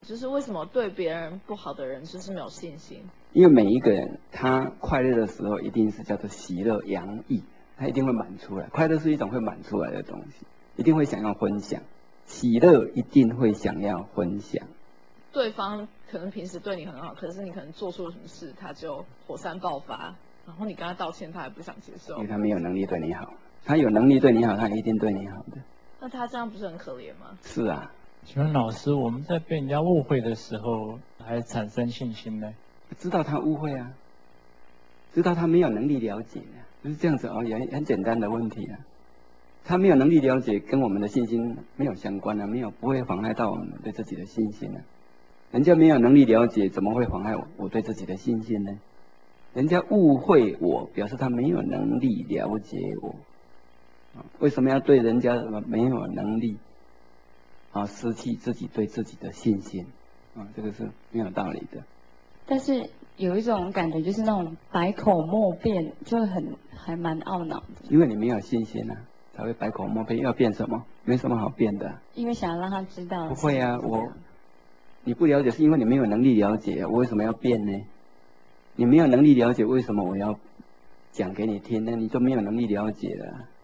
就是为什么对别人不好的人就是没有信心？ 因为每一个人他快乐的时候，一定是叫做喜乐洋溢，他一定会满出来。快乐是一种会满出来的东西，一定会想要分享。喜乐一定会想要分享。 对方可能平时对你很好，可是你可能做错了什么事，他就火山爆发，然后你跟他道歉，他还不想接受， 因为他没有能力对你好。他有能力对你好，他一定对你好的。 那他这样不是很可怜吗？ 是啊。 请问老师，我们在被人家误会的时候，还产生信心呢？ 知道他误会啊，知道他没有能力了解啊，就是这样子而已，很简单的问题啊。他没有能力了解，跟我们的信心没有相关啊，不会妨碍到我们对自己的信心啊。人家没有能力了解，怎么会妨碍我对自己的信心呢？人家误会我，表示他没有能力了解我。为什么要对人家没有能力失去自己对自己的信心？这个是没有道理的。 但是有一种感觉，就是那种百口莫辩，就还蛮懊恼的。 因为你没有信心啊，才会百口莫辩。要辩什么？没什么好辩的。 因为想要让他知道。 不会啊，你不了解是因为你没有能力了解，我为什么要辩呢？你没有能力了解，为什么我要讲给你听呢？你就没有能力了解了。